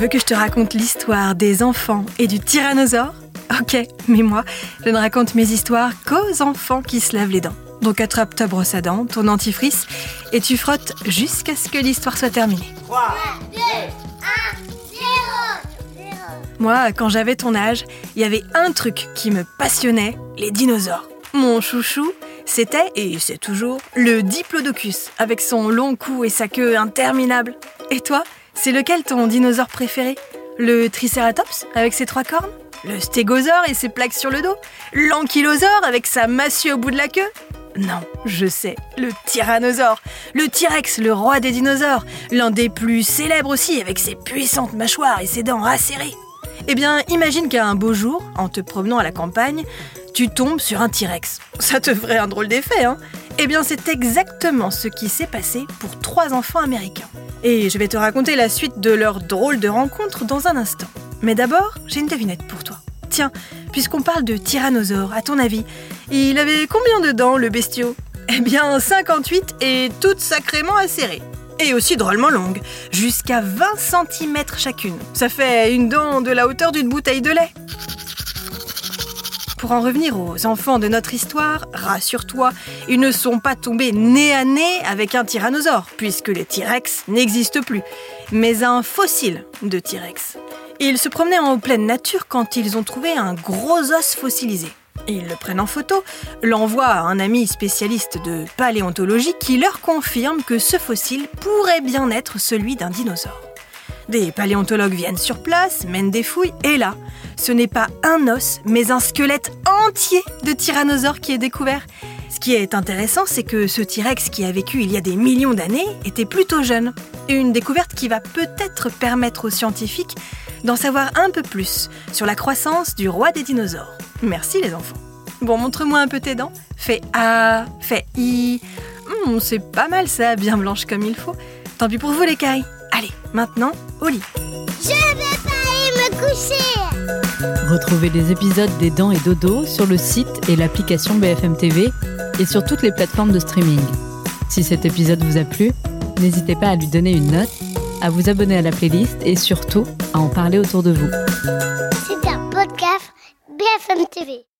veux que je te raconte l'histoire des enfants et du tyrannosaure ? Ok, mais moi, je ne raconte mes histoires qu'aux enfants qui se lavent les dents. Donc attrape ta brosse à dents, ton dentifrice, et tu frottes jusqu'à ce que l'histoire soit terminée. 3, 2, 1, 0. Moi, quand j'avais ton âge, il y avait un truc qui me passionnait, les dinosaures. Mon chouchou, c'était, et c'est toujours, le Diplodocus, avec son long cou et sa queue interminable. Et toi, c'est lequel ton dinosaure préféré ? Le Triceratops, avec ses 3 cornes ? Le Stégosaure et ses plaques sur le dos ? L'Ankylosaure, avec sa massue au bout de la queue ? Non, je sais, le Tyrannosaure, le T-Rex, le roi des dinosaures, l'un des plus célèbres aussi, avec ses puissantes mâchoires et ses dents acérées. Eh bien, imagine qu'un beau jour, en te promenant à la campagne, tu tombes sur un T-Rex. Ça te ferait un drôle d'effet, hein ? Eh bien, c'est exactement ce qui s'est passé pour 3 enfants américains. Et je vais te raconter la suite de leur drôle de rencontre dans un instant. Mais d'abord, j'ai une devinette pour toi. Tiens, puisqu'on parle de tyrannosaure, à ton avis, il avait combien de dents, le bestiau ? Eh bien, 58 et toutes sacrément acérées. Et aussi drôlement longues, jusqu'à 20 cm chacune. Ça fait une dent de la hauteur d'une bouteille de lait. Pour en revenir aux enfants de notre histoire, rassure-toi, ils ne sont pas tombés nez à nez avec un tyrannosaure, puisque les T-Rex n'existent plus, mais un fossile de T-Rex. Ils se promenaient en pleine nature quand ils ont trouvé un gros os fossilisé. Ils le prennent en photo, l'envoient à un ami spécialiste de paléontologie qui leur confirme que ce fossile pourrait bien être celui d'un dinosaure. Des paléontologues viennent sur place, mènent des fouilles, et là, ce n'est pas un os, mais un squelette entier de tyrannosaure qui est découvert. Ce qui est intéressant, c'est que ce T-Rex qui a vécu il y a des millions d'années était plutôt jeune. Une découverte qui va peut-être permettre aux scientifiques d'en savoir un peu plus sur la croissance du roi des dinosaures. Merci les enfants. Bon, montre-moi un peu tes dents. Fais A, fais I. C'est pas mal ça, bien blanche comme il faut. Tant pis pour vous les cailles. Allez, maintenant, au lit. Je vais pas aller me coucher. Retrouvez les épisodes des Dents et Dodo sur le site et l'application BFM TV et sur toutes les plateformes de streaming. Si cet épisode vous a plu, n'hésitez pas à lui donner une note, à vous abonner à la playlist et surtout à en parler autour de vous. C'est un podcast BFM TV.